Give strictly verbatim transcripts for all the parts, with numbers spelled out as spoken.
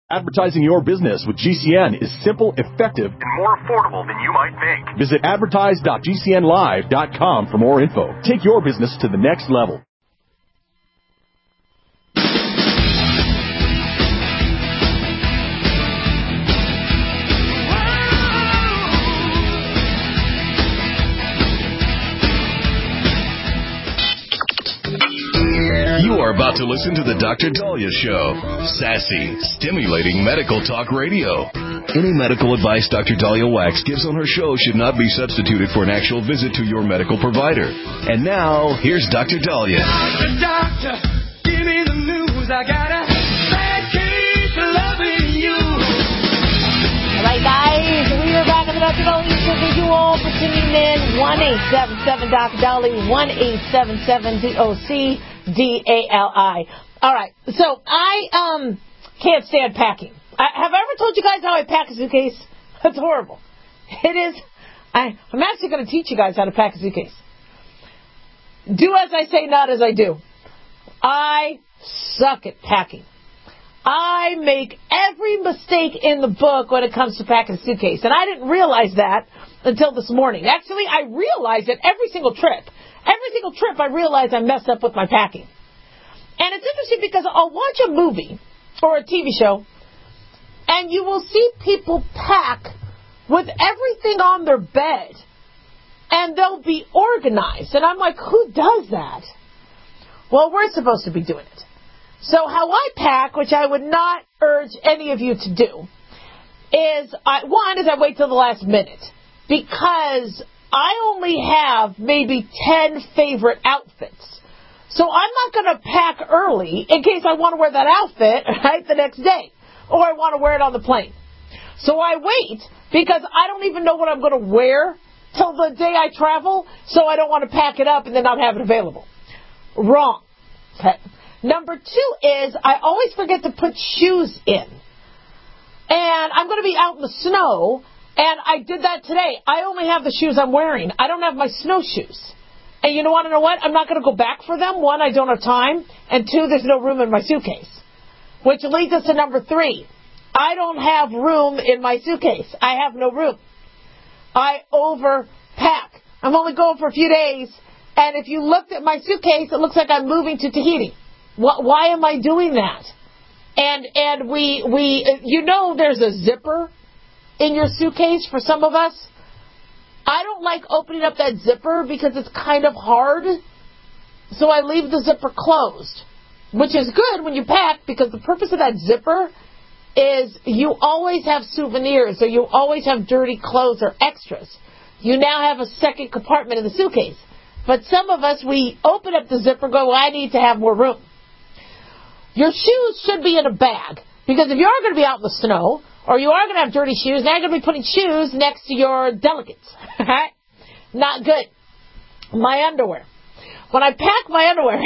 Advertising your business with G C N is simple, effective, and more affordable than you might think. Visit advertise dot g c n live dot com for more info. Take your business to the next level. You are about to listen to the Doctor Daliah Show. Sassy, stimulating medical talk radio. Any medical advice Doctor Daliah Wax gives on her show should not be substituted for an actual visit to your medical provider. And now, here's Doctor Daliah. Doctor, doctor, give me the news. I got a bad case of loving you. All right, guys, we are back on the Doctor Daliah Show. Thank you all for tuning in. one eight seven seven Doctor Daliah, one eight seven seven D O C D A L I. All right, so I um can't stand packing. I, have I ever told you guys how I pack a suitcase? That's horrible. It is. I, I'm actually going to teach you guys how to pack a suitcase. Do as I say, not as I do. I suck at packing. I make every mistake in the book when it comes to packing a suitcase, and I didn't realize that until this morning. Actually, I realized it every single trip. Every single trip I realize I mess up with my packing. And it's interesting because I'll watch a movie or a T V show, and you will see people pack with everything on their bed, and they'll be organized. And I'm like, who does that? Well, we're supposed to be doing it. So how I pack, which I would not urge any of you to do, is, I, one, is I wait till the last minute. Because I only have maybe ten favorite outfits. So I'm not going to pack early in case I want to wear that outfit, right, the next day. Or I want to wear it on the plane. So I wait because I don't even know what I'm going to wear till the day I travel, so I don't want to pack it up and then not have it available. Wrong. Okay. Number two is I always forget to put shoes in. And I'm going to be out in the snow, and I did that today. I only have the shoes I'm wearing. I don't have my snowshoes. And you want to know what? I'm not going to go back for them. One, I don't have time. And two, there's no room in my suitcase. Which leads us to number three. I don't have room in my suitcase. I have no room. I overpack. I'm only going for a few days. And if you looked at my suitcase, it looks like I'm moving to Tahiti. Why am I doing that? And and we, we you know there's a zipper in your suitcase for some of us. I don't like opening up that zipper because it's kind of hard. So I leave the zipper closed, which is good when you pack because the purpose of that zipper is you always have souvenirs or you always have dirty clothes or extras. You now have a second compartment in the suitcase. But some of us, we open up the zipper and go, well, I need to have more room. Your shoes should be in a bag because if you are going to be out in the snow or you are going to have dirty shoes, now you're going to be putting shoes next to your delicates. Not good. My underwear. When I pack my underwear,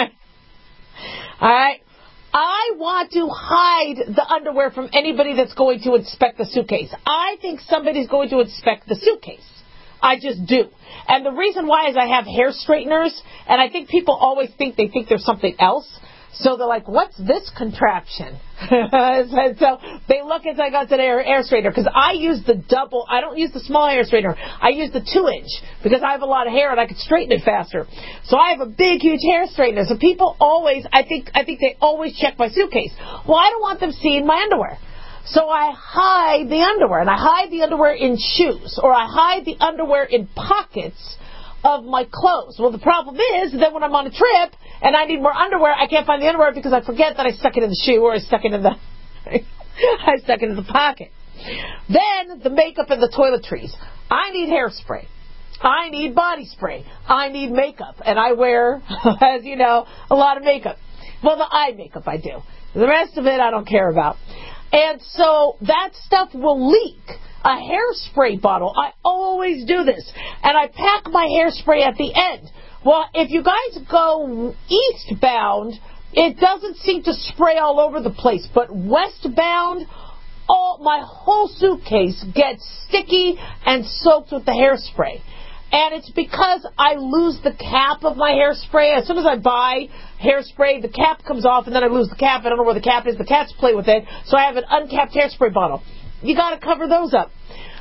all right, I want to hide the underwear from anybody that's going to inspect the suitcase. I think somebody's going to inspect the suitcase. I just do. And the reason why is I have hair straighteners, and I think people always think they think there's something else. So they're like, what's this contraption? So they look as I got to the air, air straightener because I use the double. I don't use the small hair straightener. I use the two inch because I have a lot of hair and I can straighten it faster. So I have a big, huge hair straightener. So people always, I think, I think they always check my suitcase. Well, I don't want them seeing my underwear. So I hide the underwear, and I hide the underwear in shoes, or I hide the underwear in pockets of my clothes. Well, the problem is that when I'm on a trip and I need more underwear, I can't find the underwear because I forget that I stuck it in the shoe or I stuck it in the I stuck it in the pocket. Then the makeup and the toiletries. I need hairspray. I need body spray. I need makeup, and I wear, as you know, a lot of makeup. Well, the eye makeup I do. The rest of it I don't care about. And so that stuff will leak. A hairspray bottle. I always do this. And I pack my hairspray at the end. Well, if you guys go eastbound, it doesn't seem to spray all over the place. But westbound, all, my whole suitcase gets sticky and soaked with the hairspray. And it's because I lose the cap of my hairspray. As soon as I buy hairspray, the cap comes off, and then I lose the cap. I don't know where the cap is. The cats play with it. So I have an uncapped hairspray bottle. You got to cover those up.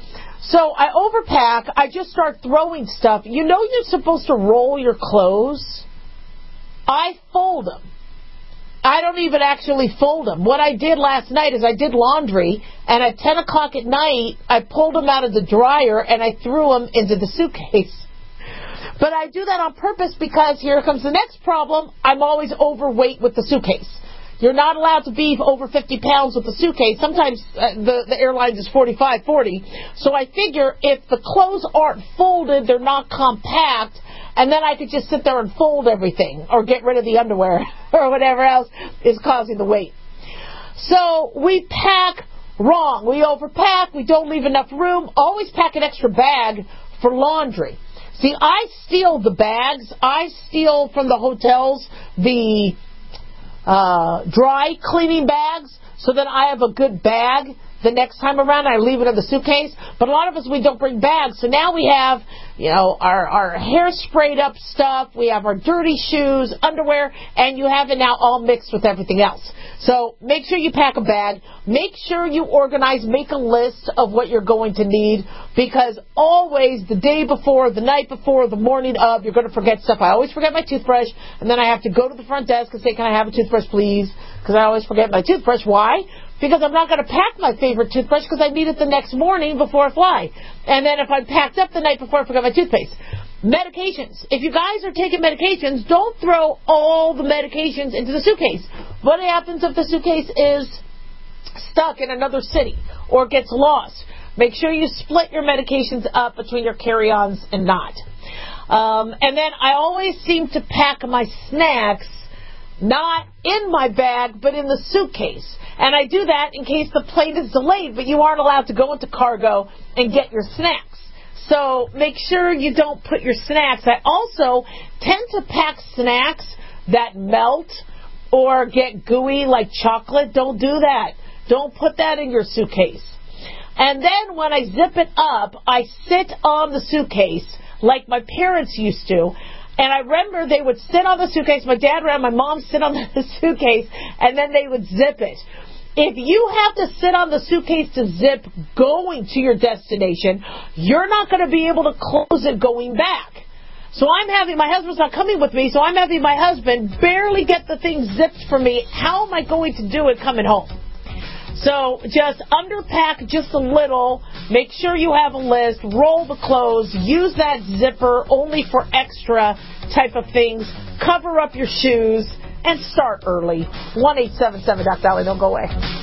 So I overpack. I just start throwing stuff. You know you're supposed to roll your clothes? I fold them. I don't even actually fold them. What I did last night is I did laundry, and at ten o'clock at night, I pulled them out of the dryer, and I threw them into the suitcase. But I do that on purpose because here comes the next problem. I'm always overweight with the suitcase. You're not allowed to be over fifty pounds with the suitcase. Sometimes uh, the, the airlines is forty-five, forty. So I figure if the clothes aren't folded, they're not compact, and then I could just sit there and fold everything or get rid of the underwear or whatever else is causing the weight. So we pack wrong. We overpack. We don't leave enough room. Always pack an extra bag for laundry. See, I steal the bags. I steal from the hotels the uh, dry cleaning bags so that I have a good bag the next time around. I leave it in the suitcase. But a lot of us, we don't bring bags. So now we have, you know, our, our hair sprayed up stuff. We have our dirty shoes, underwear, and you have it now all mixed with everything else. So make sure you pack a bag. Make sure you organize, make a list of what you're going to need, because always the day before, the night before, the morning of, you're going to forget stuff. I always forget my toothbrush, and then I have to go to the front desk and say, can I have a toothbrush, please? Because I always forget my toothbrush. Why? Because I'm not going to pack my favorite toothbrush because I need it the next morning before I fly. And then if I'm packed up the night before, I forgot my toothpaste. Medications. If you guys are taking medications, don't throw all the medications into the suitcase. What happens if the suitcase is stuck in another city or gets lost? Make sure you split your medications up between your carry-ons and not. Um, and then I always seem to pack my snacks not in my bag, but in the suitcase. And I do that in case the plane is delayed, but you aren't allowed to go into cargo and get your snacks. So make sure you don't put your snacks. I also tend to pack snacks that melt or get gooey like chocolate. Don't do that. Don't put that in your suitcase. And then when I zip it up, I sit on the suitcase like my parents used to. And I remember they would sit on the suitcase. My dad and my mom sit on the suitcase, and then they would zip it. If you have to sit on the suitcase to zip going to your destination, you're not going to be able to close it going back. So I'm having, my husband's not coming with me, so I'm having my husband barely get the thing zipped for me. How am I going to do it coming home? So just underpack just a little. Make sure you have a list. Roll the clothes. Use that zipper only for extra type of things. Cover up your shoes. And start early. one eight seven seven Doc Dolly. Don't go away.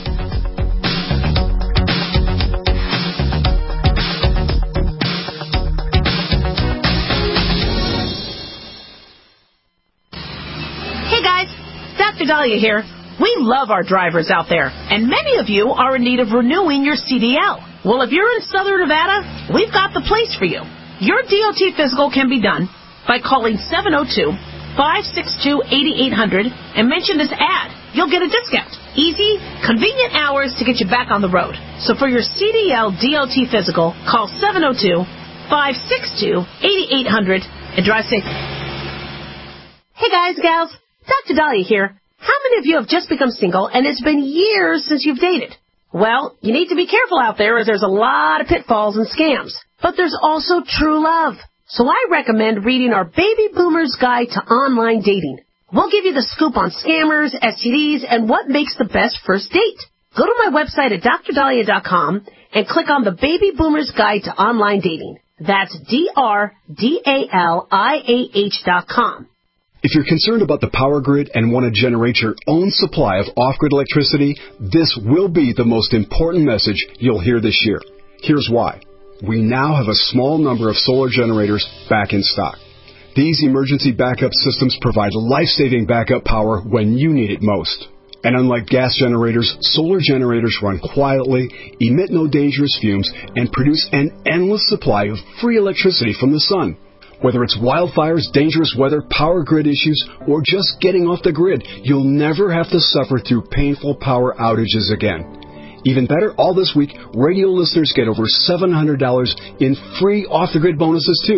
Hey guys, Doctor Dahlia here. We love our drivers out there, and many of you are in need of renewing your C D L. Well, if you're in Southern Nevada, we've got the place for you. Your D O T physical can be done by calling seven oh two, five six two, eight eight hundred and mention this ad. You'll get a discount. Easy, convenient hours to get you back on the road. So for your C D L D O T physical, call seven oh two, five six two, eight eight hundred and drive safe. Hey guys, gals, Doctor Dahlia here. How many of you have just become single and it's been years since you've dated? Well, you need to be careful out there as there's a lot of pitfalls and scams. But there's also true love. So I recommend reading our Baby Boomer's Guide to Online Dating. We'll give you the scoop on scammers, S T Ds, and what makes the best first date. Go to my website at dr dahlia dot com and click on the Baby Boomer's Guide to Online Dating. That's D R D A L I A H dot com. If you're concerned about the power grid and want to generate your own supply of off-grid electricity, this will be the most important message you'll hear this year. Here's why. We now have a small number of solar generators back in stock. These emergency backup systems provide life-saving backup power when you need it most. And unlike gas generators, solar generators run quietly, emit no dangerous fumes, and produce an endless supply of free electricity from the sun. Whether it's wildfires, dangerous weather, power grid issues, or just getting off the grid, you'll never have to suffer through painful power outages again. Even better, all this week, radio listeners get over seven hundred dollars in free off-the-grid bonuses, too.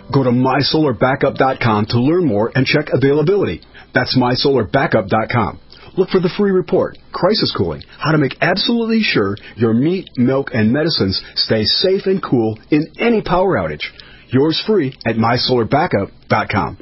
Go to my solar backup dot com to learn more and check availability. That's my solar backup dot com. Look for the free report, Crisis Cooling, how to make absolutely sure your meat, milk, and medicines stay safe and cool in any power outage. Yours free at my solar backup dot com.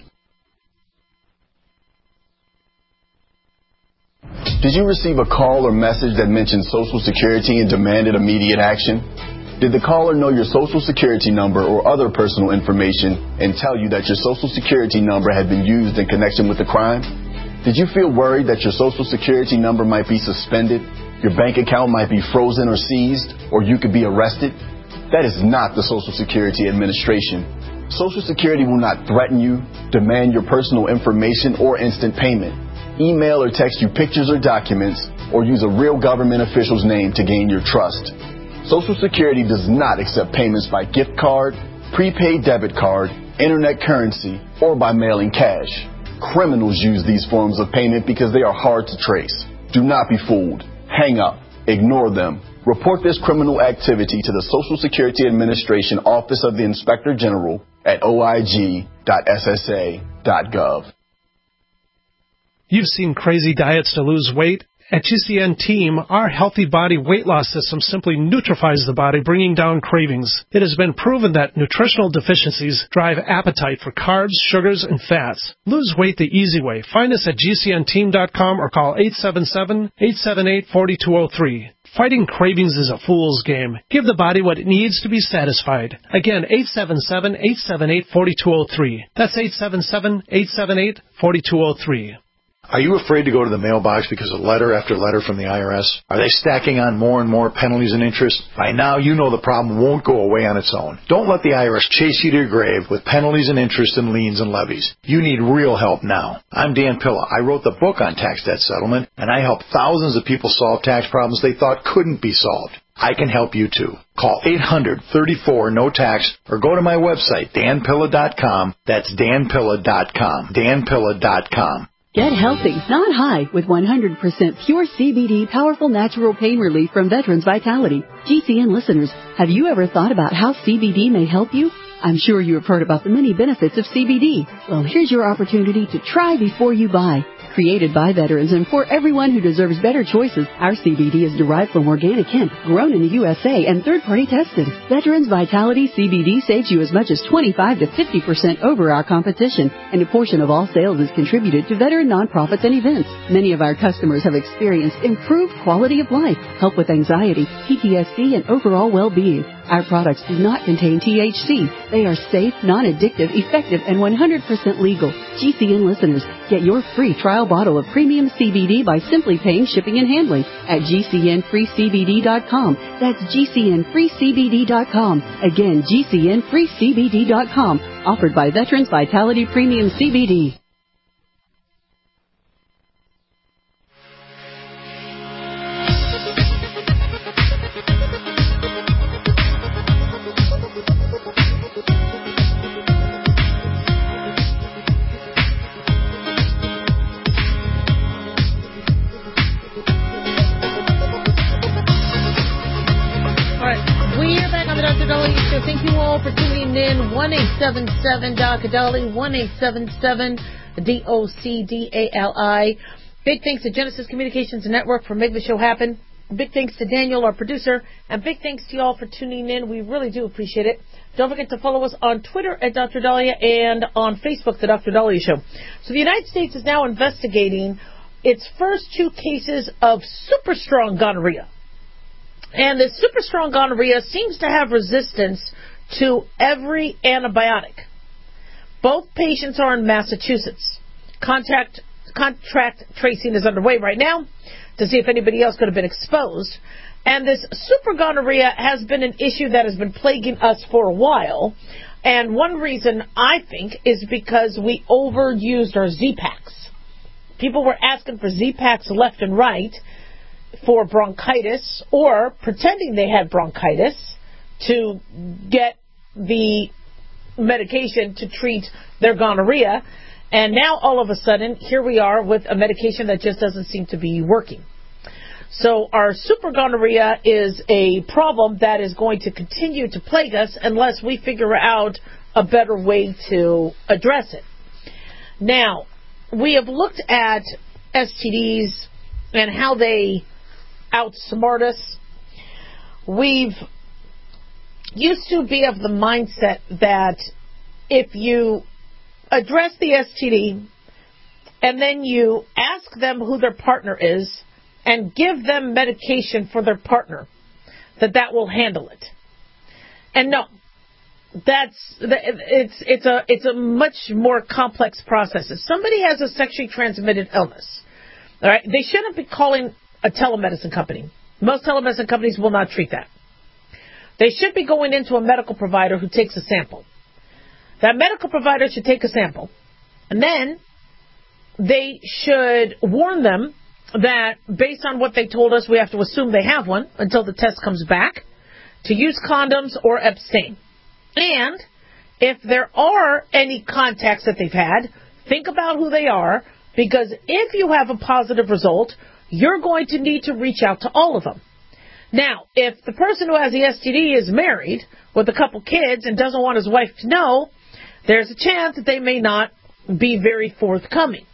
Did you receive a call or message that mentioned Social Security and demanded immediate action? Did the caller know your Social Security number or other personal information and tell you that your Social Security number had been used in connection with the crime? Did you feel worried that your Social Security number might be suspended, your bank account might be frozen or seized, or you could be arrested? That is not the Social Security Administration. Social Security will not threaten you, demand your personal information, or instant payment, email or text you pictures or documents, or use a real government official's name to gain your trust. Social Security does not accept payments by gift card, prepaid debit card, internet currency, or by mailing cash. Criminals use these forms of payment because they are hard to trace. Do not be fooled. Hang up. Ignore them. Report this criminal activity to the Social Security Administration Office of the Inspector General at o i g dot s s a dot gov. You've seen crazy diets to lose weight. At G C N Team, our Healthy Body Weight Loss System simply neutralizes the body, bringing down cravings. It has been proven that nutritional deficiencies drive appetite for carbs, sugars, and fats. Lose weight the easy way. Find us at G C N team dot com or call eight seven seven, eight seven eight, four two zero three. Fighting cravings is a fool's game. Give the body what it needs to be satisfied. Again, eight seven seven, eight seven eight, four two zero three. That's eight seven seven, eight seven eight, four two zero three. Are you afraid to go to the mailbox because of letter after letter from the I R S? Are they stacking on more and more penalties and interest? By now, you know the problem won't go away on its own. Don't let the I R S chase you to your grave with penalties and interest and liens and levies. You need real help now. I'm Dan Pilla. I wrote the book on tax debt settlement, and I help thousands of people solve tax problems they thought couldn't be solved. I can help you too. Call eight hundred, thirty-four, no tax or go to my website, dan pilla dot com. That's dan pilla dot com. dan pilla dot com. Get healthy, not high, with one hundred percent pure C B D powerful natural pain relief from Veterans Vitality. G C N listeners, have you ever thought about how C B D may help you? I'm sure you have heard about the many benefits of C B D. Well, here's your opportunity to try before you buy. Created by veterans and for everyone who deserves better choices, our C B D is derived from organic hemp, grown in the U S A and third-party tested. Veterans Vitality C B D saves you as much as twenty-five to fifty percent over our competition, and a portion of all sales is contributed to veteran nonprofits and events. Many of our customers have experienced improved quality of life, help with anxiety, P T S D, and overall well-being. Our products do not contain T H C. They are safe, non-addictive, effective, and one hundred percent legal. G C N listeners, get your free trial bottle of premium C B D by simply paying shipping and handling at G C N free C B D dot com. That's G C N free C B D dot com. Again, G C N free C B D dot com. Offered by Veterans Vitality Premium C B D. Thank you all for tuning in. one eight seven seven D O C D A L I, one eight seven seven D O C D A L I. Big thanks to Genesis Communications Network for making the show happen. Big thanks to Daniel, our producer. And big thanks to you all for tuning in. We really do appreciate it. Don't forget to follow us on Twitter at Doctor Dahlia and on Facebook, The Doctor Dahlia Show. So the United States is now investigating its first two cases of super strong gonorrhea. And the super strong gonorrhea seems to have resistance to every antibiotic. Both patients are in Massachusetts. Contact, contract tracing is underway right now to see if anybody else could have been exposed. And this super gonorrhea has been an issue that has been plaguing us for a while. And one reason, I think, is because we overused our Z-Paks. People were asking for Z-Paks left and right for bronchitis, or pretending they had bronchitis to get the medication to treat their gonorrhea. And now all of a sudden, here we are with a medication that just doesn't seem to be working. So our super gonorrhea is a problem that is going to continue to plague us unless we figure out a better way to address it. Now, we have looked at S T Ds and how they outsmart us. We've used to be of the mindset that if you address the S T D and then you ask them who their partner is and give them medication for their partner, that that will handle it. And no, that's it's it's a it's a much more complex process. If somebody has a sexually transmitted illness, all right, they shouldn't be calling a telemedicine company. Most telemedicine companies will not treat that. They should be going into a medical provider who takes a sample. That medical provider should take a sample, and then they should warn them that based on what they told us, we have to assume they have one until the test comes back, to use condoms or abstain. And if there are any contacts that they've had, think about who they are, because if you have a positive result, you're going to need to reach out to all of them. Now, if the person who has the S T D is married with a couple kids and doesn't want his wife to know, there's a chance that they may not be very forthcoming.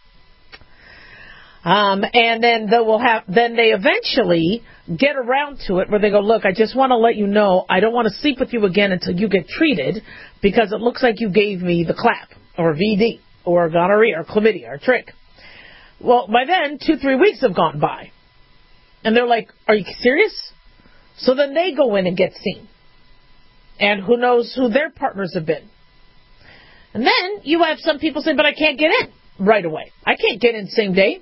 Um, and then they will have, then they eventually get around to it where they go, look, I just want to let you know I don't want to sleep with you again until you get treated because it looks like you gave me the clap or V D or gonorrhea or chlamydia or trick. Well, by then, two, three weeks have gone by. And they're like, are you serious? So then they go in and get seen. And who knows who their partners have been. And then you have some people say, but I can't get in right away. I can't get in same day.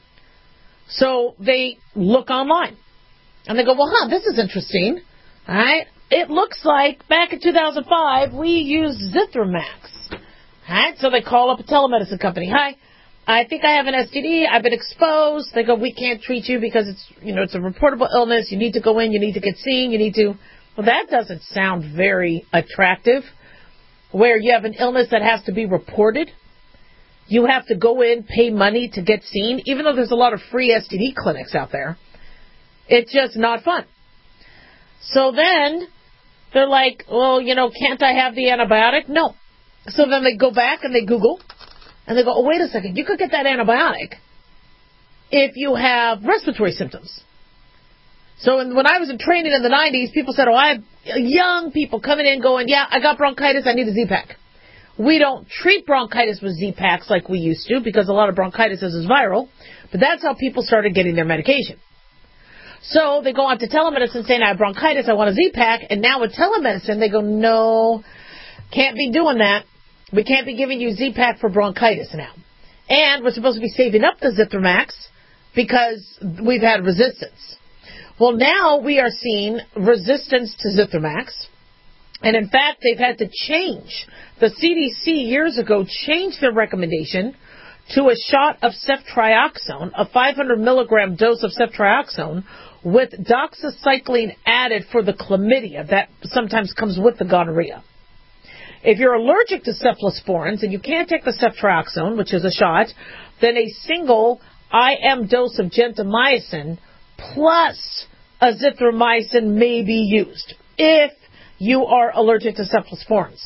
So they look online. And they go, well, huh, this is interesting. All right. It looks like back in two thousand five, we used Zithromax. All right. So they call up a telemedicine company. Hi, I think I have an S T D. I've been exposed. They go, we can't treat you because it's, you know, it's a reportable illness. You need to go in. You need to get seen. You need to. Well, that doesn't sound very attractive. Where you have an illness that has to be reported. You have to go in, pay money to get seen, even though there's a lot of free S T D clinics out there. It's just not fun. So then they're like, well, you know, can't I have the antibiotic? No. So then they go back and they Google, and they go, oh, wait a second, you could get that antibiotic if you have respiratory symptoms. So when I was in training in the nineties, people said, oh, I have young people coming in going, yeah, I got bronchitis, I need a Z-Pak. We don't treat bronchitis with Z-Paks like we used to because a lot of bronchitis is viral, but that's how people started getting their medication. So they go on to telemedicine saying, I have bronchitis, I want a Z-Pak, and now with telemedicine, they go, no, can't be doing that. We can't be giving you Z-Pak for bronchitis now. And we're supposed to be saving up the Zithromax because we've had resistance. Well, now we are seeing resistance to Zithromax. And in fact, they've had to change. The C D C years ago changed their recommendation to a shot of ceftriaxone, a five hundred milligram dose of ceftriaxone with doxycycline added for the chlamydia that sometimes comes with the gonorrhea. If you're allergic to cephalosporins and you can't take the ceftriaxone, which is a shot, then a single I M dose of gentamicin plus azithromycin may be used if you are allergic to cephalosporins.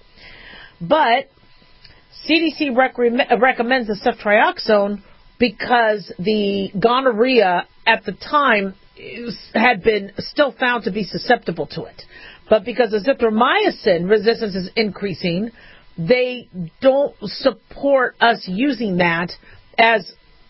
But C D C rec- recommends the ceftriaxone because the gonorrhea at the time had been still found to be susceptible to it. But because azithromycin resistance is increasing, they don't support us using that as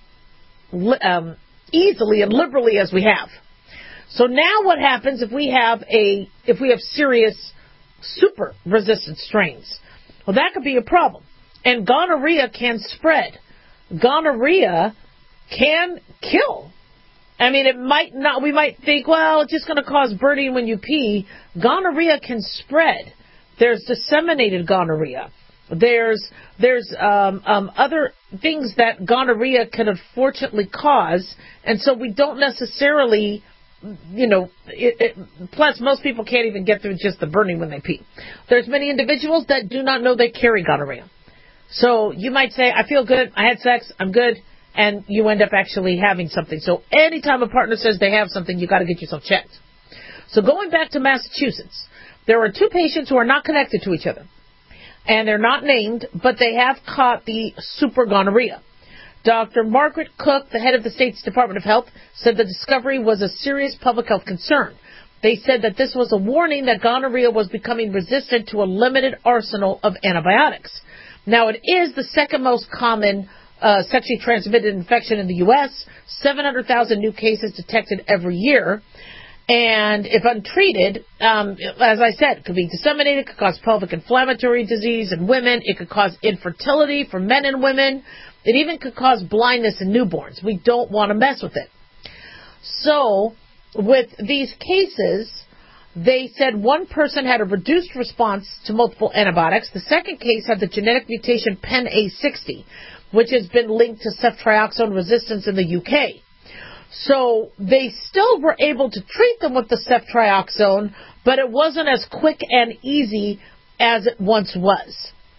um, easily and liberally as we have. So now what happens if we have a if we have serious super resistant strains? Well, that could be a problem. And gonorrhea can spread. Gonorrhea can kill. I mean, it might not, we might think, well, it's just going to cause burning when you pee. Gonorrhea can spread. There's disseminated gonorrhea. There's there's um, um, other things that gonorrhea can unfortunately cause, and so we don't necessarily, you know, it, it, plus most people can't even get through just the burning when they pee. There's many individuals that do not know they carry gonorrhea. So you might say, I feel good, I had sex, I'm good, and you end up actually having something. So anytime a partner says they have something, you got to get yourself checked. So going back to Massachusetts, there are two patients who are not connected to each other. and they're not named, but they have caught the super gonorrhea. Doctor Margaret Cook, the head of the state's Department of Health, said the discovery was a serious public health concern. They said that this was a warning that gonorrhea was becoming resistant to a limited arsenal of antibiotics. Now, it is the second most common uh, sexually transmitted infection in the U S, seven hundred thousand new cases detected every year. And if untreated, um, as I said, it could be disseminated, it could cause pelvic inflammatory disease in women, it could cause infertility for men and women, it even could cause blindness in newborns. We don't want to mess with it. So, with these cases, they said one person had a reduced response to multiple antibiotics. The second case had the genetic mutation P E N A sixty, which has been linked to ceftriaxone resistance in the U K. So they still were able to treat them with the ceftriaxone, but it wasn't as quick and easy as it once was.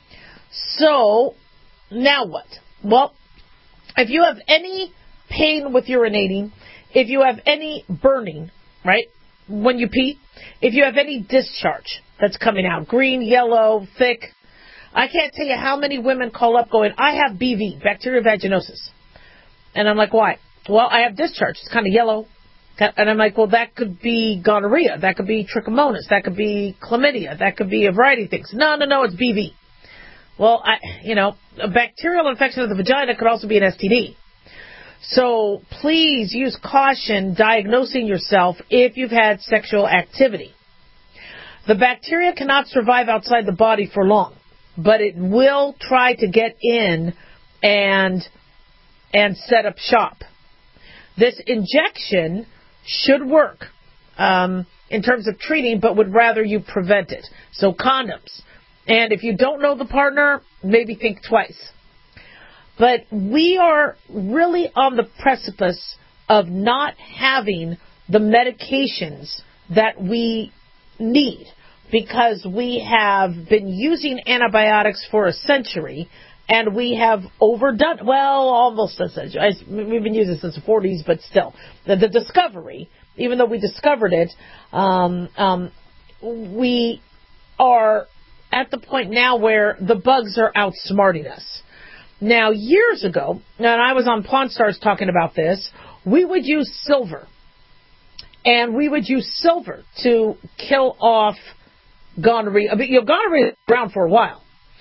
So, now what? Well, if you have any pain with urinating, if you have any burning, right, when you pee, if you have any discharge that's coming out, green, yellow, thick, I can't tell you how many women call up going, I have B V, bacterial vaginosis. And I'm like, why? Well, I have discharge. It's kind of yellow. And I'm like, well, that could be gonorrhea. That could be trichomonas. That could be chlamydia. That could be a variety of things. No, no, no, it's B V. Well, I, you know, a bacterial infection of the vagina could also be an S T D. So please use caution diagnosing yourself if you've had sexual activity. The bacteria cannot survive outside the body for long, but it will try to get in and and set up shop. This injection should work um, in terms of treating, but would rather you prevent it. So condoms. And if you don't know the partner, maybe think twice. But we are really on the precipice of not having the medications that we need because we have been using antibiotics for a century and we have overdone, well, almost a century. We've been using it since the forties, but still. The, the discovery, even though we discovered it, um, um, we are at the point now where the bugs are outsmarting us. Now, years ago, and I was on Pawn Stars talking about this, we would use silver. And we would use silver to kill off gonorrhea. I mean, you know, gonorrhea has been around for a while.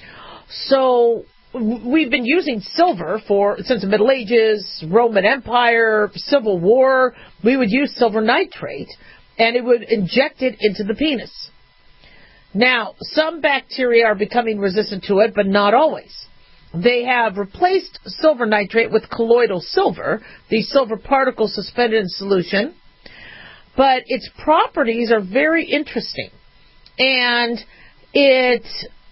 So we've been using silver for since the Middle Ages, Roman Empire, Civil War. We would use silver nitrate, and it would inject it into the penis. Now, some bacteria are becoming resistant to it, but not always. They have replaced silver nitrate with colloidal silver, the silver particle suspended in solution, but its properties are very interesting, and it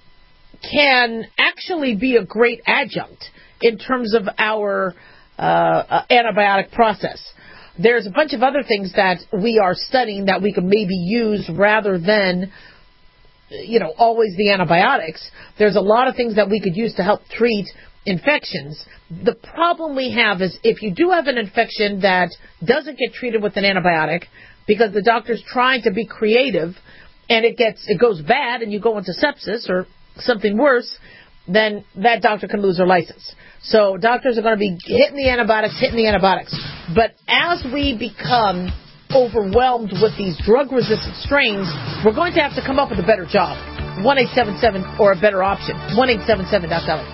can actually be a great adjunct in terms of our uh, antibiotic process. There's a bunch of other things that we are studying that we could maybe use rather than you know, always the antibiotics. There's a lot of things that we could use to help treat infections. The problem we have is if you do have an infection that doesn't get treated with an antibiotic because the doctor's trying to be creative and it gets it goes bad and you go into sepsis or something worse, then that doctor can lose their license. So doctors are going to be hitting the antibiotics, hitting the antibiotics. But as we become overwhelmed with these drug-resistant strains, we're going to have to come up with a better job. one eight seven seven or a better option. one eight seven seven dot com.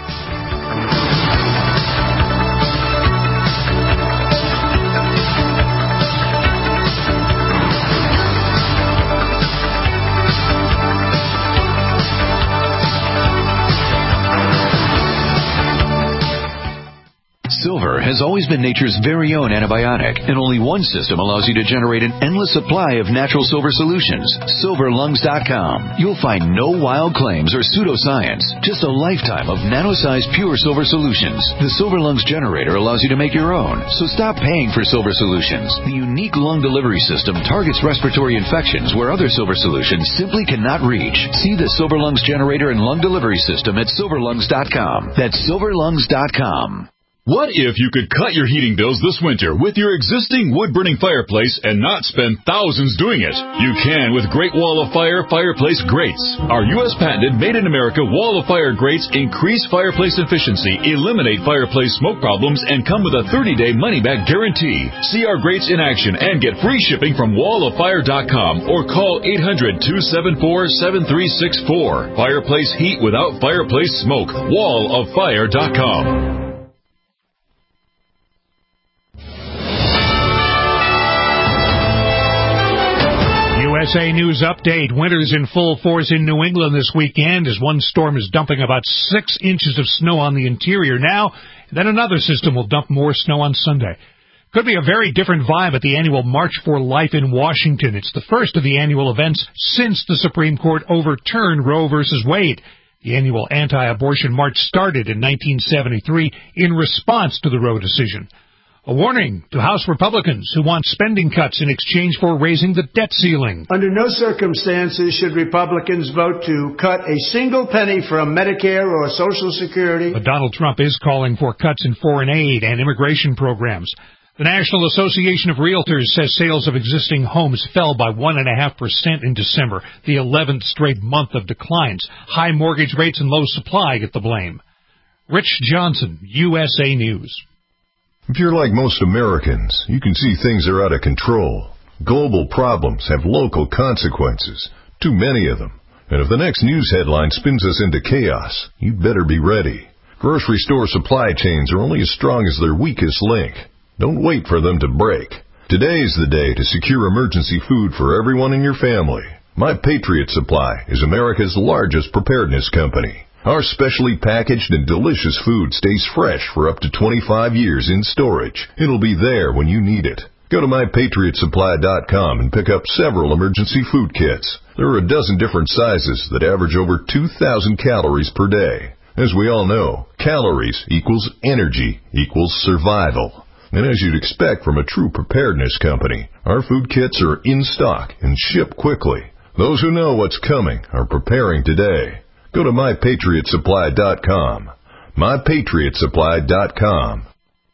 Silver has always been nature's very own antibiotic, and only one system allows you to generate an endless supply of natural silver solutions. silver lungs dot com. You'll find no wild claims or pseudoscience, just a lifetime of nano-sized pure silver solutions. The Silver Lungs generator allows you to make your own, so stop paying for silver solutions. The unique lung delivery system targets respiratory infections where other silver solutions simply cannot reach. See the Silver Lungs generator and lung delivery system at silver lungs dot com. That's silver lungs dot com. What if you could cut your heating bills this winter with your existing wood-burning fireplace and not spend thousands doing it? You can with Great Wall of Fire Fireplace Grates. Our U S patented made-in-America Wall of Fire grates increase fireplace efficiency, eliminate fireplace smoke problems, and come with a thirty-day money-back guarantee. See our grates in action and get free shipping from wall of fire dot com or call eight hundred, two seven four, seven three six four. Fireplace heat without fireplace smoke. wall of fire dot com. U S A News Update. Winter's in full force in New England this weekend as one storm is dumping about six inches of snow on the interior now. Then another system will dump more snow on Sunday. Could be a very different vibe at the annual March for Life in Washington. It's the first of the annual events since the Supreme Court overturned Roe versus Wade. The annual anti-abortion march started in nineteen seventy-three in response to the Roe decision. A warning to House Republicans who want spending cuts in exchange for raising the debt ceiling. Under no circumstances should Republicans vote to cut a single penny from Medicare or Social Security. But Donald Trump is calling for cuts in foreign aid and immigration programs. The National Association of Realtors says sales of existing homes fell by one point five percent in December, the eleventh straight month of declines. High mortgage rates and low supply get the blame. Rich Johnson, U S A News. If you're like most Americans, you can see things are out of control. Global problems have local consequences, too many of them. And if the next news headline spins us into chaos, you'd better be ready. Grocery store supply chains are only as strong as their weakest link. Don't wait for them to break. Today's the day to secure emergency food for everyone in your family. My Patriot Supply is America's largest preparedness company. Our specially packaged and delicious food stays fresh for up to twenty-five years in storage. It'll be there when you need it. Go to my patriot supply dot com and pick up several emergency food kits. There are a dozen different sizes that average over two thousand calories per day. As we all know, calories equals energy equals survival. And as you'd expect from a true preparedness company, our food kits are in stock and ship quickly. Those who know what's coming are preparing today. Go to my patriot supply dot com. my patriot supply dot com.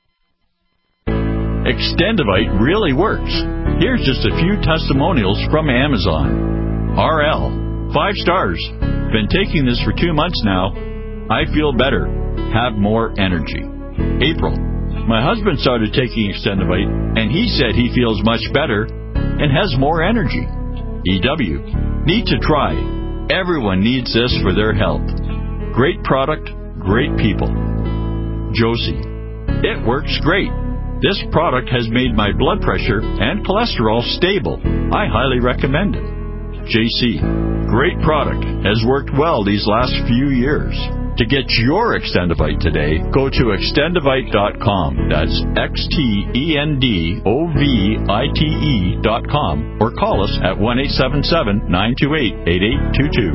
Extendivite really works. Here's just a few testimonials from Amazon. R L, five stars. Been taking this for two months now. I feel better. Have more energy. April, my husband started taking Extendivite, and he said he feels much better and has more energy. E W, need to try. Everyone needs this for their health. Great product, great people. Josie, it works great. This product has made my blood pressure and cholesterol stable. I highly recommend it. J C, great product. Has worked well these last few years. To get your Extendivite today, go to extendivite dot com. That's X T E N D O V I T E dot com. Or call us at one eight seven seven, nine two eight, eight eight two two.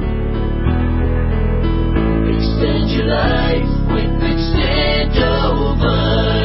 Extend your life with Extendovite.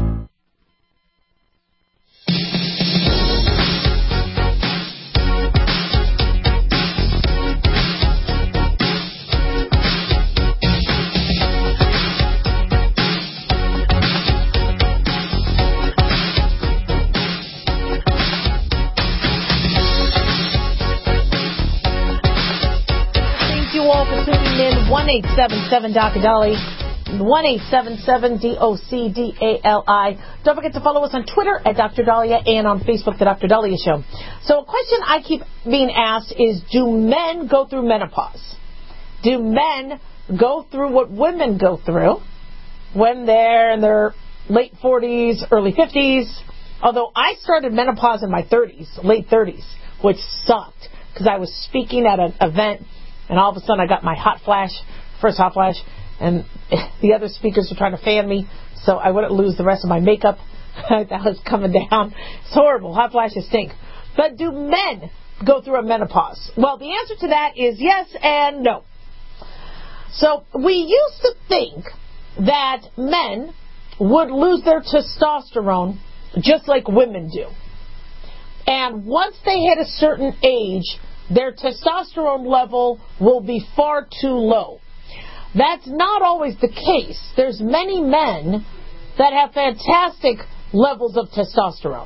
one eight seven seven Doctor Dolly, one eight seven seven D O C D A L I. Don't forget to follow us on Twitter at Doctor Dahlia and on Facebook, The Doctor Dahlia Show. So a question I keep being asked is, do men go through menopause? Do men go through what women go through when they're in their late forties, early fifties? Although I started menopause in my thirties, late thirties, which sucked because I was speaking at an event and all of a sudden I got my hot flash, first hot flash, and the other speakers were trying to fan me so I wouldn't lose the rest of my makeup. That was coming down. It's horrible. Hot flashes stink. But do men go through a menopause? Well, the answer to that is yes and no. So we used to think that men would lose their testosterone just like women do. And once they hit a certain age, their testosterone level will be far too low. That's not always the case. There's many men that have fantastic levels of testosterone.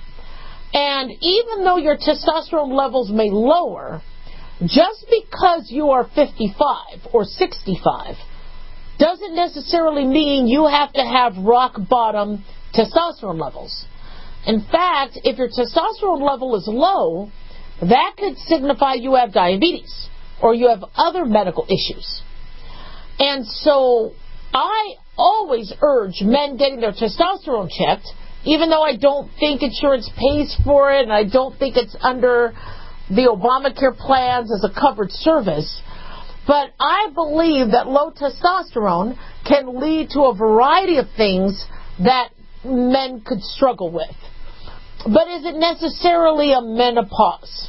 And even though your testosterone levels may lower, just because you are fifty-five or sixty-five doesn't necessarily mean you have to have rock bottom testosterone levels. In fact, if your testosterone level is low, that could signify you have diabetes or you have other medical issues. And so I always urge men getting their testosterone checked, even though I don't think insurance pays for it and I don't think it's under the Obamacare plans as a covered service. But I believe that low testosterone can lead to a variety of things that men could struggle with. But is it necessarily a menopause?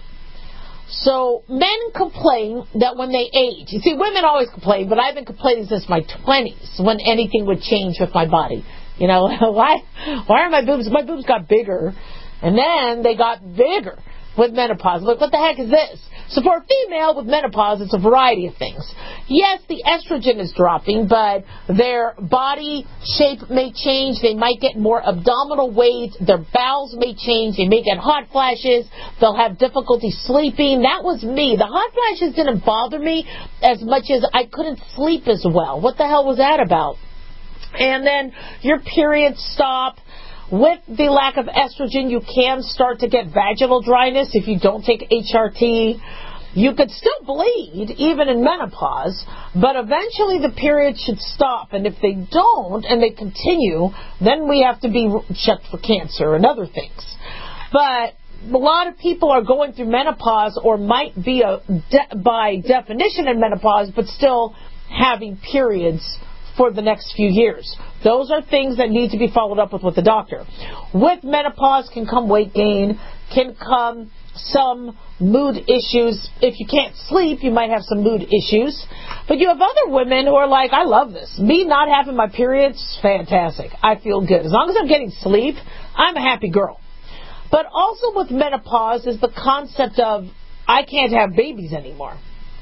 So men complain that when they age, you see, women always complain, but I've been complaining since my twenties when anything would change with my body. You know, why why are my boobs, my boobs got bigger, and then they got bigger with menopause. Look, what the heck is this? So for a female with menopause, it's a variety of things. Yes, the estrogen is dropping, but their body shape may change. They might get more abdominal weight. Their bowels may change. They may get hot flashes. They'll have difficulty sleeping. That was me. The hot flashes didn't bother me as much as I couldn't sleep as well. What the hell was that about? And then your periods stop. With the lack of estrogen, you can start to get vaginal dryness if you don't take H R T. You could still bleed, even in menopause, but eventually the period should stop. And if they don't, and they continue, then we have to be checked for cancer and other things. But a lot of people are going through menopause or might be, a de- by definition in menopause, but still having periods for the next few years. Those are things that need to be followed up with with the doctor. With menopause can come weight gain, can come some mood issues. If you can't sleep, you might have some mood issues. But you have other women who are like, I love this. Me not having my periods, fantastic. I feel good. As long as I'm getting sleep, I'm a happy girl. But also with menopause is the concept of, I can't have babies anymore.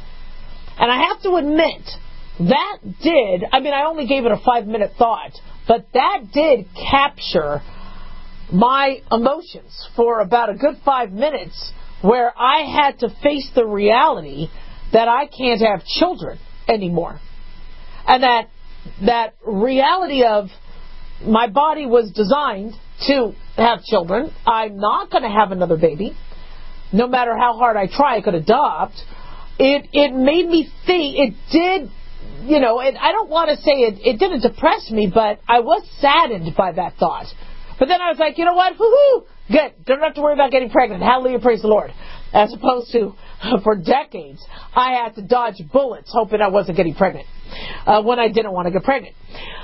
And I have to admit, that did, I mean, I only gave it a five-minute thought, but that did capture my emotions for about a good five minutes where I had to face the reality that I can't have children anymore. And that that reality of my body was designed to have children. I'm not going to have another baby. No matter how hard I try, I could adopt. It, it made me think, it did... You know, it, I don't want to say it, it didn't depress me, but I was saddened by that thought. But then I was like, you know what? Woo-hoo! Good. Don't have to worry about getting pregnant. Hallelujah, praise the Lord. As opposed to, for decades, I had to dodge bullets hoping I wasn't getting pregnant uh, when I didn't want to get pregnant.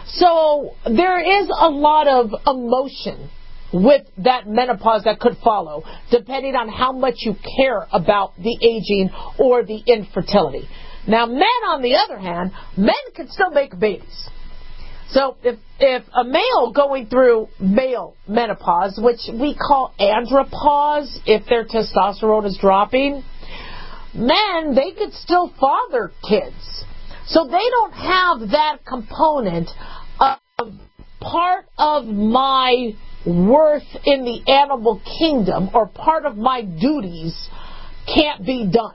So there is a lot of emotion with that menopause that could follow, depending on how much you care about the aging or the infertility. Now, men, on the other hand, men can still make babies. So if if a male going through male menopause, which we call andropause, if their testosterone is dropping, men, they could still father kids. So they don't have that component of part of my worth in the animal kingdom or part of my duties can't be done.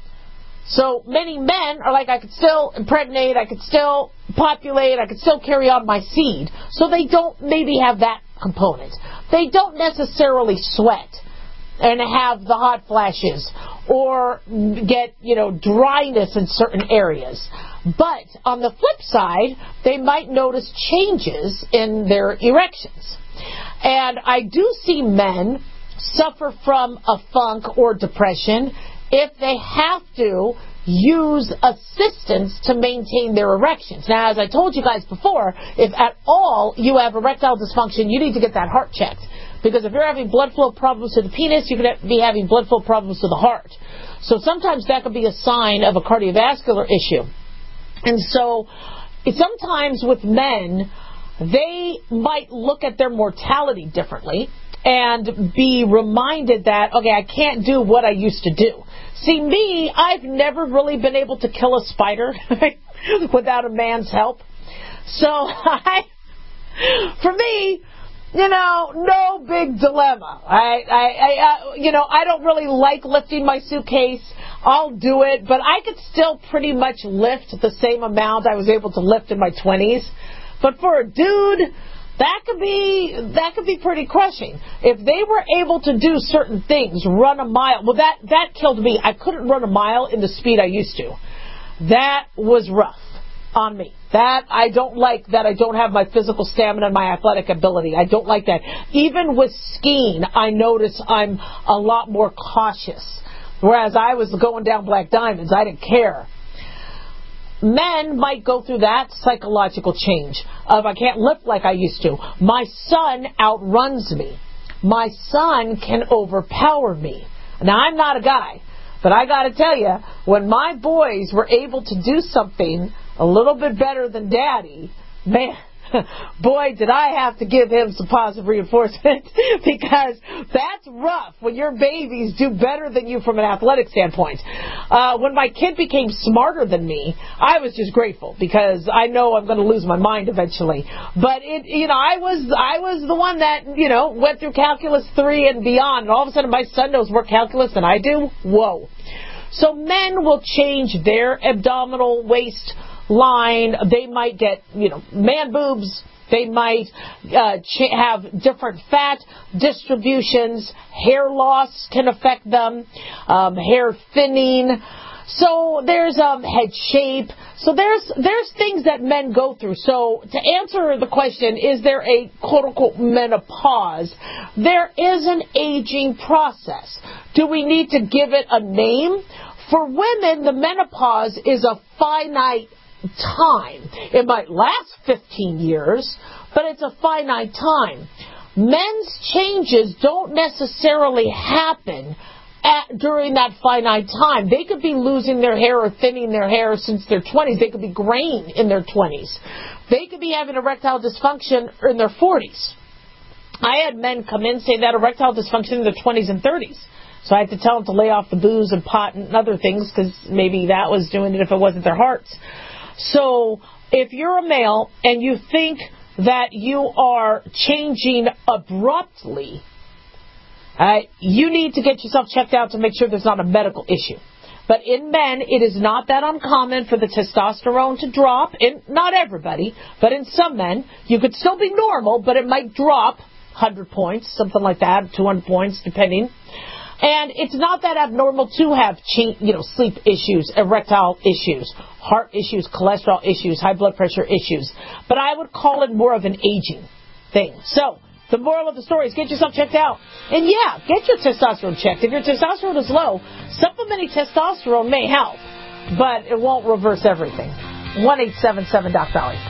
So many men are like, I could still impregnate, I could still populate, I could still carry on my seed. So they don't maybe have that component. They don't necessarily sweat and have the hot flashes or get, you know, dryness in certain areas. But on the flip side, they might notice changes in their erections. And I do see men suffer from a funk or depression if they have to use assistance to maintain their erections. Now, as I told you guys before, if at all you have erectile dysfunction, you need to get that heart checked. Because if you're having blood flow problems to the penis, you could be having blood flow problems to the heart. So sometimes that could be a sign of a cardiovascular issue. And so sometimes with men, they might look at their mortality differently and be reminded that, okay, I can't do what I used to do. See, me, I've never really been able to kill a spider without a man's help. So I for me, you know, no big dilemma. I, I, I, uh, you know, I don't really like lifting my suitcase. I'll do it, but I could still pretty much lift the same amount I was able to lift in my twenties. But for a dude, that could be that could be pretty crushing. If they were able to do certain things, run a mile, well, that that killed me. I couldn't run a mile in the speed I used to. That was rough on me. That I don't like. That I don't have my physical stamina and my athletic ability. I don't like that. Even with skiing, I notice I'm a lot more cautious. Whereas I was going down Black Diamonds, I didn't care. Men might go through that psychological change of I can't lift like I used to. My son outruns me. My son can overpower me. Now, I'm not a guy, but I got to tell you, when my boys were able to do something a little bit better than Daddy, man, boy, did I have to give him some positive reinforcement because that's rough when your babies do better than you from an athletic standpoint. Uh, when my kid became smarter than me, I was just grateful because I know I'm going to lose my mind eventually. But it, you know, I was I was the one that, you know, went through calculus three and beyond, and all of a sudden my son knows more calculus than I do. Whoa. So men will change their abdominal waist line. They might get, you know, man boobs. They might uh, ch- have different fat distributions. Hair loss can affect them. Um, hair thinning. So there's um, head shape. So there's there's things that men go through. So to answer the question, is there a quote-unquote menopause? There is an aging process. Do we need to give it a name? For women, the menopause is a finite time. It might last fifteen years, but it's a finite time. Men's changes don't necessarily happen at, during that finite time. They could be losing their hair or thinning their hair since their twenties. They could be graying in their twenties. They could be having erectile dysfunction in their forties. I had men come in saying that erectile dysfunction in their twenties and thirties. So I had to tell them to lay off the booze and pot and other things because maybe that was doing it if it wasn't their hearts. So if you're a male and you think that you are changing abruptly, uh, you need to get yourself checked out to make sure there's not a medical issue. But in men, it is not that uncommon for the testosterone to drop. In not everybody, but in some men, you could still be normal, but it might drop one hundred points, something like that, two hundred points, depending. And it's not that abnormal to have, you know, sleep issues, erectile issues, heart issues, cholesterol issues, high blood pressure issues. But I would call it more of an aging thing. So the moral of the story is get yourself checked out. And yeah, get your testosterone checked. If your testosterone is low, supplementing testosterone may help, but it won't reverse everything. one eight seven seven Doc Dolly.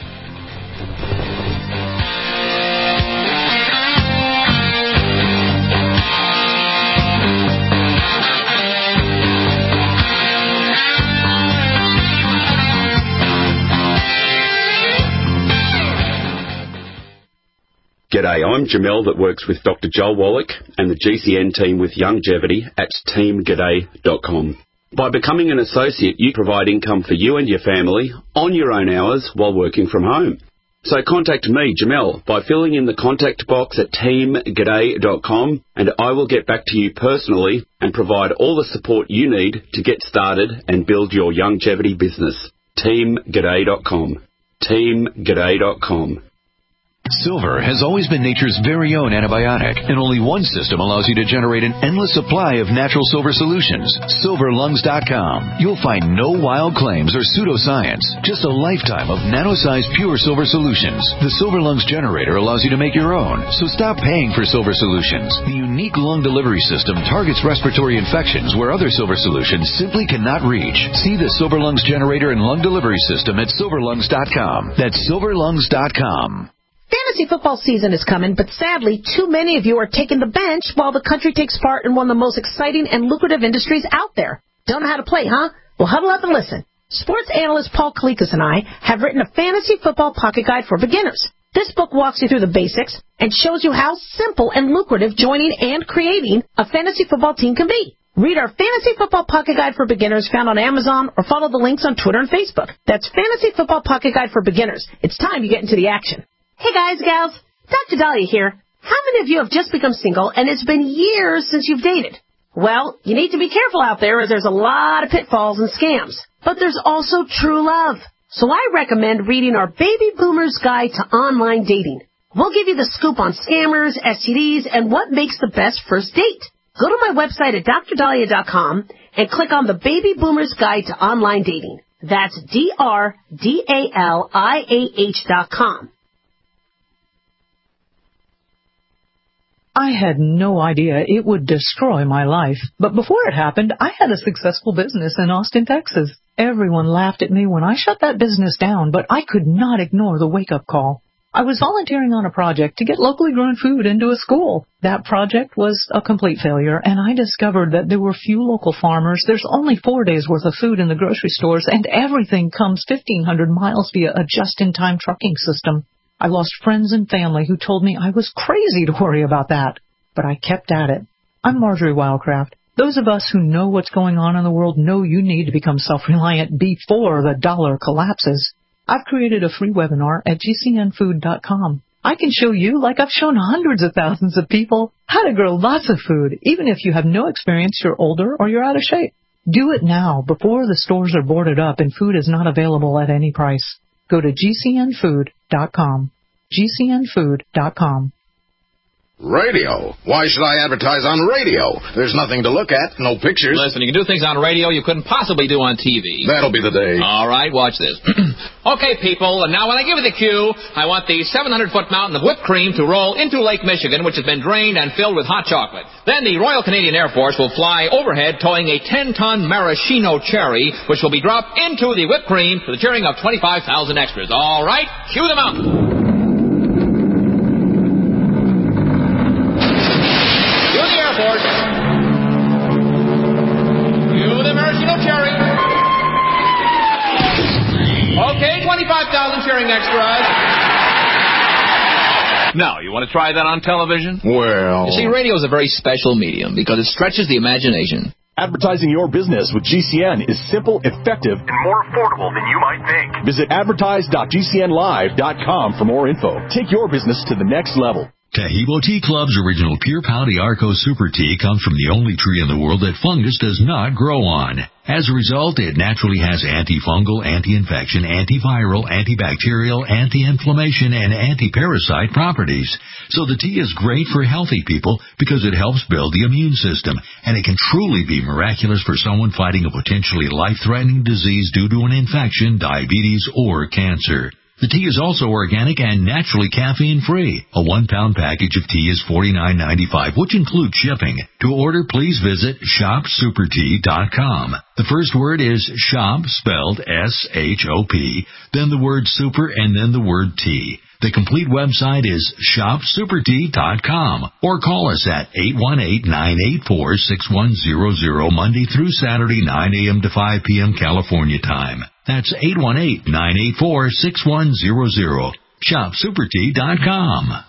G'day, I'm Jamel that works with Doctor Joel Wallach and the G C N team with Longevity at team g'day dot com. By becoming an associate, you provide income for you and your family on your own hours while working from home. So contact me, Jamel, by filling in the contact box at team g'day dot com, and I will get back to you personally and provide all the support you need to get started and build your longevity business. team g'day dot com. team g'day dot com. Silver has always been nature's very own antibiotic, and only one system allows you to generate an endless supply of natural silver solutions. silver lungs dot com. You'll find no wild claims or pseudoscience, just a lifetime of nano-sized pure silver solutions. The Silver Lungs generator allows you to make your own, so stop paying for silver solutions. The unique lung delivery system targets respiratory infections where other silver solutions simply cannot reach. See the Silver Lungs generator and lung delivery system at silver lungs dot com. That's silver lungs dot com. Fantasy football season is coming, but sadly, too many of you are taking the bench while the country takes part in one of the most exciting and lucrative industries out there. Don't know how to play, huh? Well, huddle up and listen. Sports analyst Paul Kalikas and I have written a fantasy football pocket guide for beginners. This book walks you through the basics and shows you how simple and lucrative joining and creating a fantasy football team can be. Read our Fantasy Football Pocket Guide for Beginners found on Amazon or follow the links on Twitter and Facebook. That's Fantasy Football Pocket Guide for Beginners. It's time you get into the action. Hey guys, gals, Doctor Dahlia here. How many of you have just become single and it's been years since you've dated? Well, you need to be careful out there as there's a lot of pitfalls and scams. But there's also true love. So I recommend reading our Baby Boomer's Guide to Online Dating. We'll give you the scoop on scammers, S T Ds, and what makes the best first date. Go to my website at dr dahlia dot com and click on the Baby Boomer's Guide to Online Dating. That's D R D A L I A H dot com. I had no idea it would destroy my life. But before it happened, I had a successful business in Austin, Texas. Everyone laughed at me when I shut that business down, but I could not ignore the wake-up call. I was volunteering on a project to get locally grown food into a school. That project was a complete failure, and I discovered that there were few local farmers. There's only four days' worth of food in the grocery stores, and everything comes fifteen hundred miles via a just-in-time trucking system. I lost friends and family who told me I was crazy to worry about that. But I kept at it. I'm Marjorie Wildcraft. Those of us who know what's going on in the world know you need to become self-reliant before the dollar collapses. I've created a free webinar at g c n food dot com. I can show you, like I've shown hundreds of thousands of people, how to grow lots of food, even if you have no experience, you're older, or you're out of shape. Do it now, before the stores are boarded up and food is not available at any price. Go to g c n food dot com. g c n food dot com. Radio? Why should I advertise on radio? There's nothing to look at, no pictures. Listen, you can do things on radio you couldn't possibly do on T V. That'll be the day. All right, watch this. Okay, people, and now when I give you the cue, I want the seven hundred foot mountain of whipped cream to roll into Lake Michigan, which has been drained and filled with hot chocolate. Then the Royal Canadian Air Force will fly overhead towing a ten ton maraschino cherry, which will be dropped into the whipped cream to the cheering of twenty-five thousand extras. All right, cue them out. Okay, twenty-five thousand cheering extras. Now, you want to try that on television? Well... You see, radio is a very special medium because it stretches the imagination. Advertising your business with G C N is simple, effective, and more affordable than you might think. Visit advertise dot g c n live dot com for more info. Take your business to the next level. Taheebo Tea Club's original Pure Pouty Arco Super Tea comes from the only tree in the world that fungus does not grow on. As a result, it naturally has antifungal, anti-infection, antiviral, antibacterial, anti-inflammation, and anti-parasite properties. So the tea is great for healthy people because it helps build the immune system, and it can truly be miraculous for someone fighting a potentially life-threatening disease due to an infection, diabetes, or cancer. The tea is also organic and naturally caffeine-free. A one-pound package of tea is forty-nine ninety-five, which includes shipping. To order, please visit shop super tea dot com. The first word is shop, spelled S H O P, then the word super, and then the word tea. The complete website is shop super tea dot com, or call us at eight one eight, nine eight four, six one zero zero Monday through Saturday, nine a.m. to five p.m. California time. That's eight one eight, nine eight four, six one zero zero. shop super tea dot com.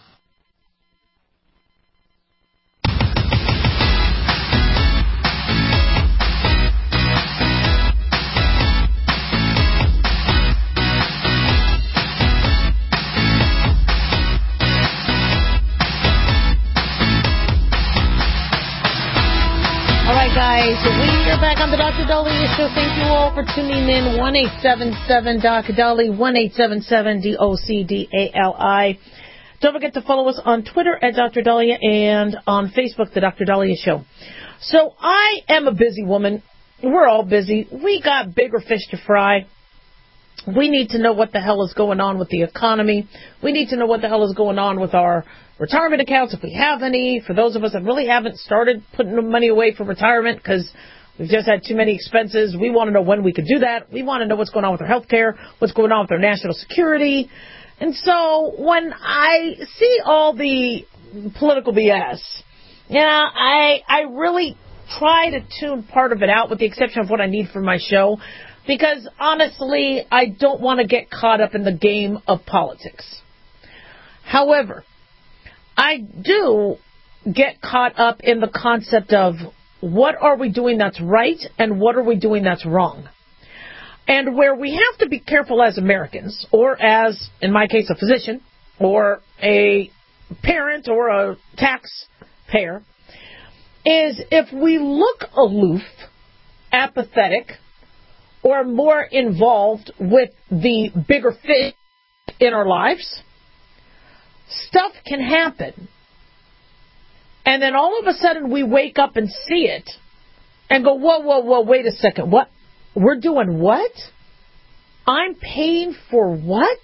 Guys, we are back on the Doctor Dahlia Show. Thank you all for tuning in. one eight seven seven D O C D A L I, one eight seven seven D O C D A L I. Don't forget to follow us on Twitter at Doctor Dahlia and on Facebook, The Doctor Dahlia Show. So I am a busy woman. We're all busy. We got bigger fish to fry. We need to know what the hell is going on with the economy. We need to know what the hell is going on with our retirement accounts, if we have any. For those of us that really haven't started putting the money away for retirement because we've just had too many expenses, we want to know when we could do that. We want to know what's going on with our health care, what's going on with our national security. And so when I see all the political B S, yeah, I I really try to tune part of it out with the exception of what I need for my show. Because, honestly, I don't want to get caught up in the game of politics. However, I do get caught up in the concept of what are we doing that's right and what are we doing that's wrong. And where we have to be careful as Americans, or as, in my case, a physician, or a parent or a taxpayer is if we look aloof, apathetic, or more involved with the bigger fish in our lives, stuff can happen. And then all of a sudden we wake up and see it and go, whoa, whoa, whoa, wait a second. What? We're doing what? I'm paying for what?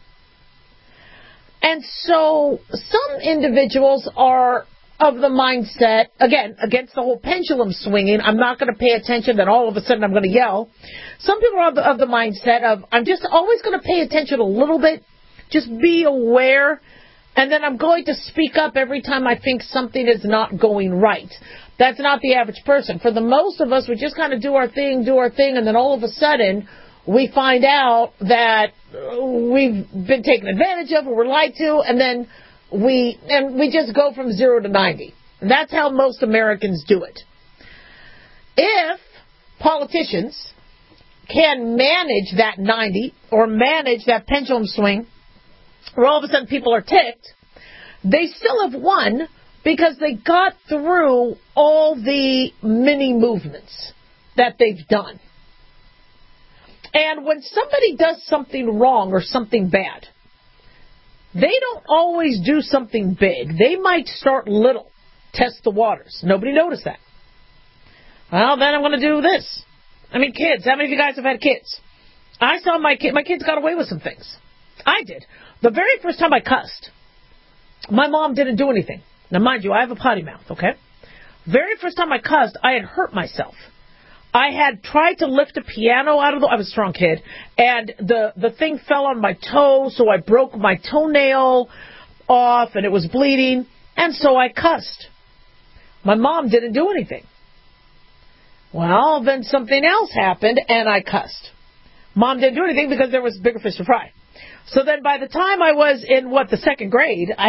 And so some individuals are of the mindset, again, against the whole pendulum swinging, I'm not going to pay attention, then all of a sudden I'm going to yell. Some people are of the, of the mindset of, I'm just always going to pay attention a little bit, just be aware, and then I'm going to speak up every time I think something is not going right. That's not the average person. For the most of us, we just kind of do our thing, do our thing, and then all of a sudden we find out that we've been taken advantage of or we're lied to, and then we and we just go from zero to ninety. And that's how most Americans do it. If politicians can manage that ninety or manage that pendulum swing, where all of a sudden people are ticked, they still have won because they got through all the mini movements that they've done. And when somebody does something wrong or something bad, they don't always do something big. They might start little, test the waters. Nobody noticed that. Well, then I'm going to do this. I mean, kids. How many of you guys have had kids? I saw my kid. My kids got away with some things. I did. The very first time I cussed, my mom didn't do anything. Now, mind you, I have a potty mouth, okay? Very first time I cussed, I had hurt myself. I had tried to lift a piano out of the... I was a strong kid. And the, the thing fell on my toe, so I broke my toenail off, and it was bleeding. And so I cussed. My mom didn't do anything. Well, then something else happened, and I cussed. Mom didn't do anything because there was bigger fish to fry. So then by the time I was in, what, the second grade, I,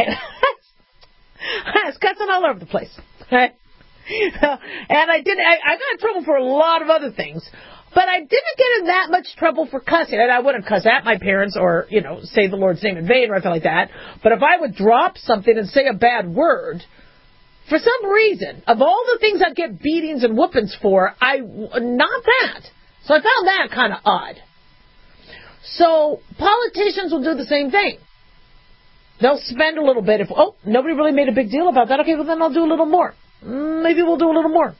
I was cussing all over the place. Right? And I didn't. I, I got in trouble for a lot of other things, but I didn't get in that much trouble for cussing. And I wouldn't cuss at my parents or, you know, say the Lord's name in vain or anything like that. But if I would drop something and say a bad word, for some reason, of all the things I'd get beatings and whoopings for, I not that. So I found that kind of odd. So politicians will do the same thing. They'll spend a little bit. If oh, nobody really made a big deal about that, okay, well then I'll do a little more. Maybe we'll do a little more.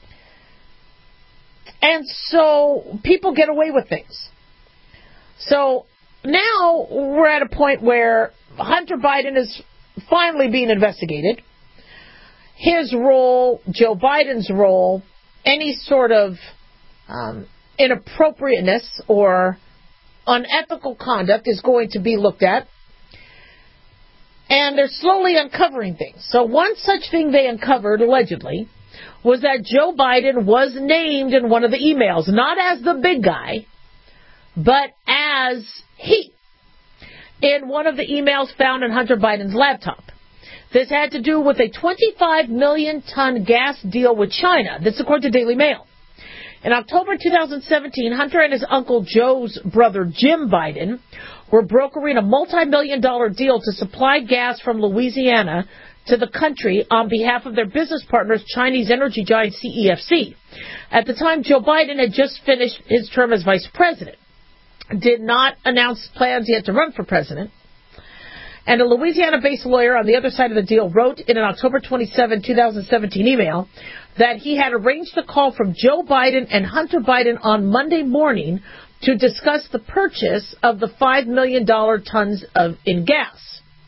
And so people get away with things. So now we're at a point where Hunter Biden is finally being investigated. His role, Joe Biden's role, any sort of um, inappropriateness or unethical conduct is going to be looked at. And they're slowly uncovering things. So one such thing they uncovered, allegedly, was that Joe Biden was named in one of the emails, not as the big guy, but as he, in one of the emails found in Hunter Biden's laptop. This had to do with a twenty-five million ton gas deal with China. This according to Daily Mail. In October two thousand seventeen, Hunter and his uncle Joe's brother Jim Biden were brokering a multi-million dollar deal to supply gas from Louisiana to the country on behalf of their business partners, Chinese energy giant C E F C. At the time, Joe Biden had just finished his term as vice president, did not announce plans yet to run for president. And a Louisiana-based lawyer on the other side of the deal wrote in an October twenty-seventh, twenty seventeen email that he had arranged a call from Joe Biden and Hunter Biden on Monday morning to discuss the purchase of the five million dollars tons of in gas.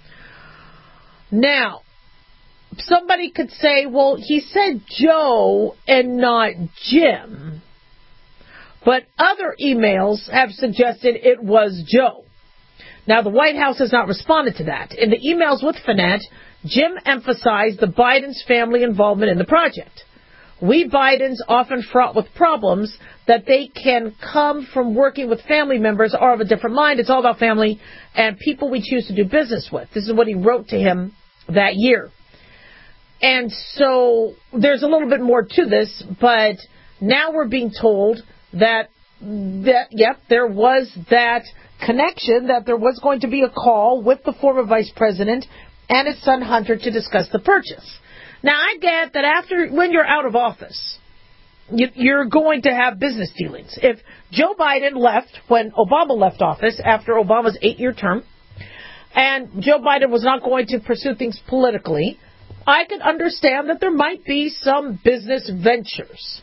Now, somebody could say, well, he said Joe and not Jim. But other emails have suggested it was Joe. Now, the White House has not responded to that. In the emails with Fournette, Jim emphasized the Biden's family involvement in the project. We Bidens, often fraught with problems that they can come from working with family members, are of a different mind. It's all about family and people we choose to do business with. This is what he wrote to him that year. And so there's a little bit more to this, but now we're being told that, that yep, there was that connection that there was going to be a call with the former vice president and his son Hunter to discuss the purchase. Now, I get that after, when you're out of office, you, you're going to have business dealings. If Joe Biden left when Obama left office after Obama's eight-year term, and Joe Biden was not going to pursue things politically, I could understand that there might be some business ventures.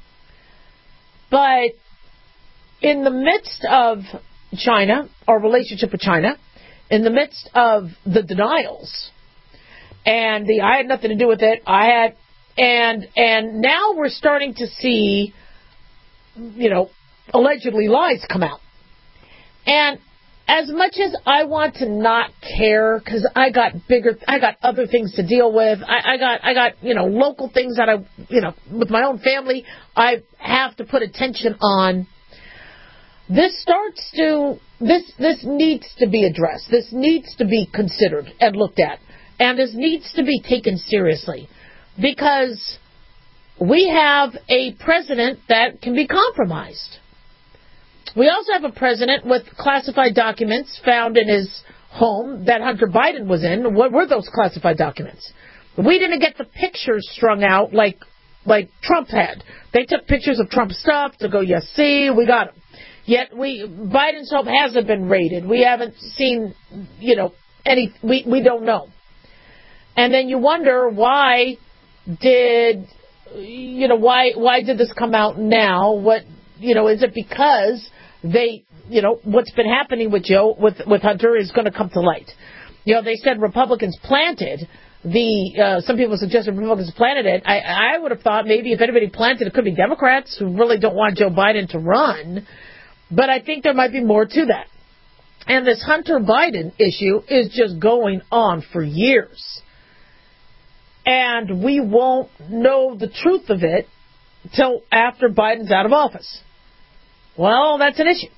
But in the midst of China, our relationship with China, in the midst of the denials, and the I had nothing to do with it, I had, and and now we're starting to see, you know, allegedly lies come out. And as much as I want to not care, because I got bigger, I got other things to deal with. I, I got, I got, you know, local things that I, you know, with my own family, I have to put attention on. This starts to, this, this needs to be addressed. This needs to be considered and looked at, and this needs to be taken seriously, because we have a president that can be compromised. We also have a president with classified documents found in his home that Hunter Biden was in. What were those classified documents? We didn't get the pictures strung out like like Trump had. They took pictures of Trump stuff to go, yes, see, we got him. Yet we Biden's home hasn't been raided. We haven't seen, you know, any. We we don't know. And then you wonder why did you know why why did this come out now? What you know is it because they, you know, what's been happening with Joe, with, with Hunter is going to come to light. You know, they said Republicans planted the, uh, some people suggested Republicans planted it. I, I would have thought maybe if anybody planted it, could be Democrats who really don't want Joe Biden to run. But I think there might be more to that. And this Hunter Biden issue is just going on for years. And we won't know the truth of it till after Biden's out of office. Well, that's an issue.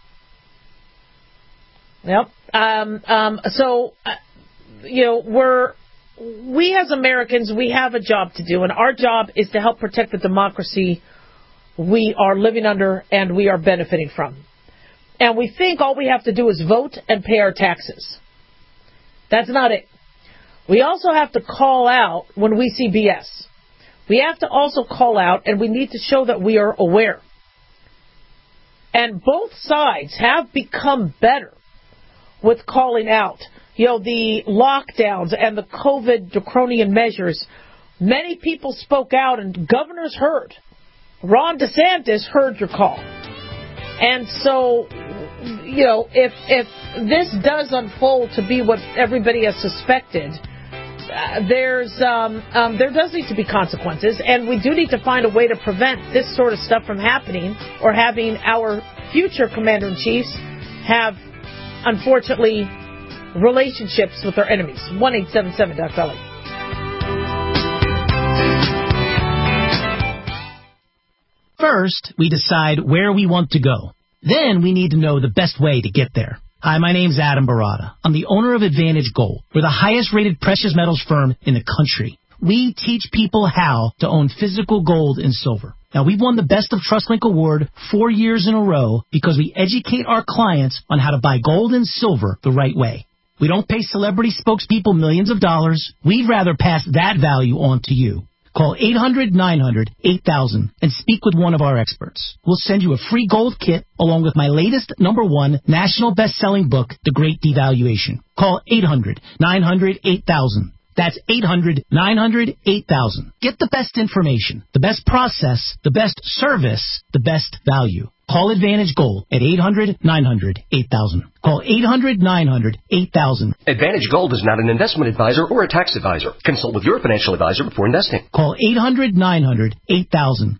Yep. Um, um, so, uh, you know, we're, we as Americans, we have a job to do, and our job is to help protect the democracy we are living under and we are benefiting from. And we think all we have to do is vote and pay our taxes. That's not it. We also have to call out when we see B S. We have to also call out, and we need to show that we are aware. And both sides have become better with calling out, you know, the lockdowns and the COVID draconian measures. Many people spoke out, and governors heard. Ron DeSantis heard your call. And so, you know, if if this does unfold to be what everybody has suspected, uh, there's um, um, there does need to be consequences, and we do need to find a way to prevent this sort of stuff from happening or having our future commander-in-chiefs have, unfortunately, relationships with their enemies. one eight seven seven Doc Dolly. First, we decide where we want to go. Then we need to know the best way to get there. Hi, my name's Adam Barada. I'm the owner of Advantage Gold. We're the highest-rated precious metals firm in the country. We teach people how to own physical gold and silver. Now, we've won the Best of TrustLink Award four years in a row because we educate our clients on how to buy gold and silver the right way. We don't pay celebrity spokespeople millions of dollars. We'd rather pass that value on to you. Call eight hundred nine hundred eight thousand and speak with one of our experts. We'll send you a free gold kit along with my latest number one national best-selling book, The Great Devaluation. Call eight hundred nine hundred eight thousand. That's eight hundred nine hundred eight thousand. Get the best information, the best process, the best service, the best value. Call Advantage Gold at eight hundred nine hundred eight thousand. Call eight hundred nine hundred eight thousand. Advantage Gold is not an investment advisor or a tax advisor. Consult with your financial advisor before investing. Call eight hundred nine hundred eight thousand.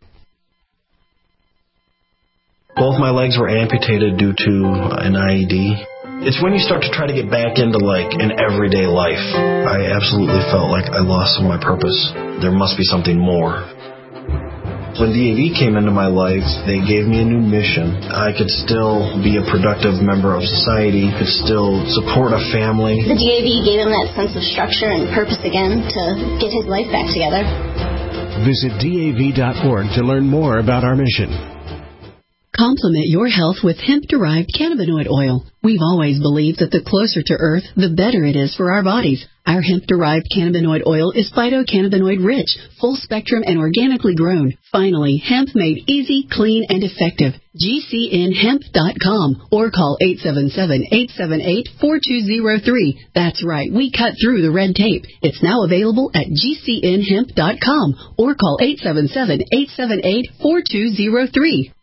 Both my legs were amputated due to an I E D. It's when you start to try to get back into, like, an everyday life. I absolutely felt like I lost some of my purpose. There must be something more. When D A V came into my life, they gave me a new mission. I could still be a productive member of society, could still support a family. The D A V gave him that sense of structure and purpose again to get his life back together. Visit D A V dot org to learn more about our mission. Complement your health with hemp-derived cannabinoid oil. We've always believed that the closer to Earth, the better it is for our bodies. Our hemp-derived cannabinoid oil is phytocannabinoid-rich, full-spectrum, and organically grown. Finally, hemp made easy, clean, and effective. G C N hemp dot com or call eight seven seven, eight seven eight, four two zero three. That's right, we cut through the red tape. It's now available at G C N hemp dot com or call eight seven seven, eight seven eight, four two zero three.